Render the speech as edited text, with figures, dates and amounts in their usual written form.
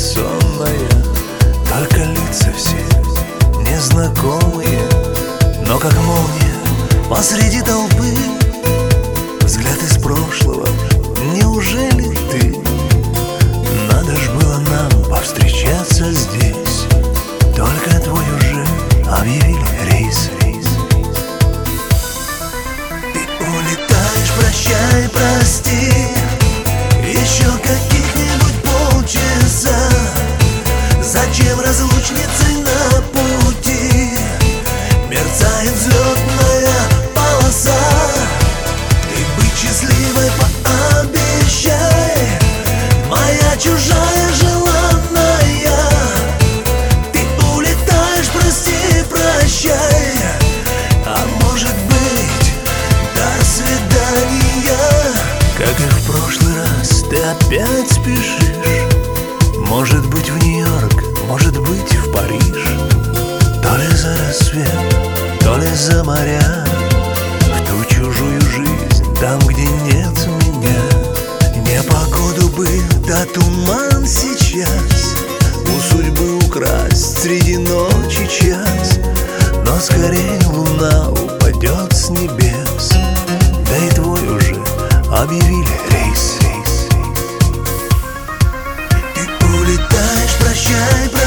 бессонная, только лица все незнакомые, но как молния посреди толпы взгляд из прошлого. Неужели ты? Надо ж было нам повстречаться здесь, только твой уже объявили рейс. Ты улетаешь, прощай, прости, еще каких-нибудь полчаса. Зачем разлучницы на пути? Мерцает взлетная полоса. И быть счастливой пообещай, моя чужая желанная. Ты улетаешь, прости, прощай, а может быть, до свидания. Как и в прошлый раз, ты опять спешишь. Может быть, в Нью-Йорк, может быть, в Париж. То ли за рассвет, то ли за моря, в ту чужую жизнь, там, где нет меня. Непогоду бы, да туман сейчас, у судьбы украсть среди ночи час. Но скорее луна упадет с небес, да и твой уже объявили рейс. Ты улетаешь, прощай,